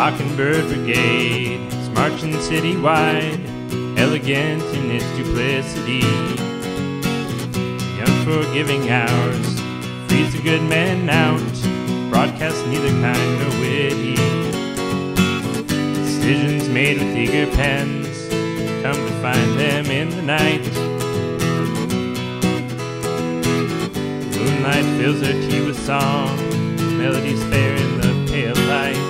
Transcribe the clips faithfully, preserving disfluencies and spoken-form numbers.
Mockingbird Brigade is marching citywide, elegant in its duplicity. The unforgiving hours freeze the good men out, broadcast neither kind nor witty. Decisions made with eager pens, come to find them in the night. Moonlight fills her tea with song, melodies fair in the pale light.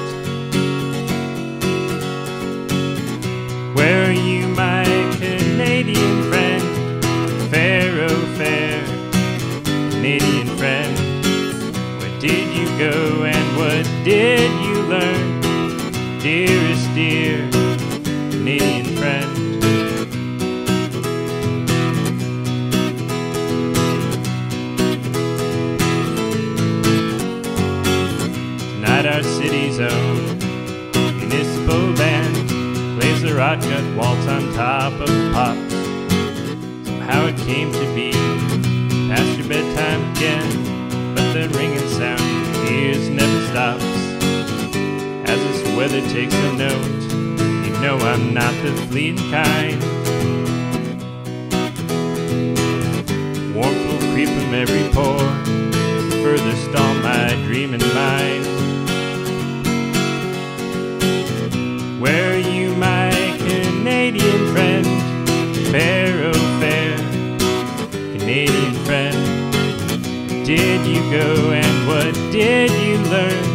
Where are you, my Canadian friend? Fair, oh fair Canadian friend. Where did you go and what did you learn? Dearest dear Canadian friend. Tonight our city's own municipal band plays the Rotgut waltz on top of the pops. Somehow it came to be past your bedtime again, but the ringing sound in your ears never stops. As this weather takes a note, you know I'm not the fleeting kind. Warmth will creep from every pore, further stall my dreaming mind. Where are you, my Canadian friend? Fair, oh fair Canadian friend. Where did you go and what did you learn?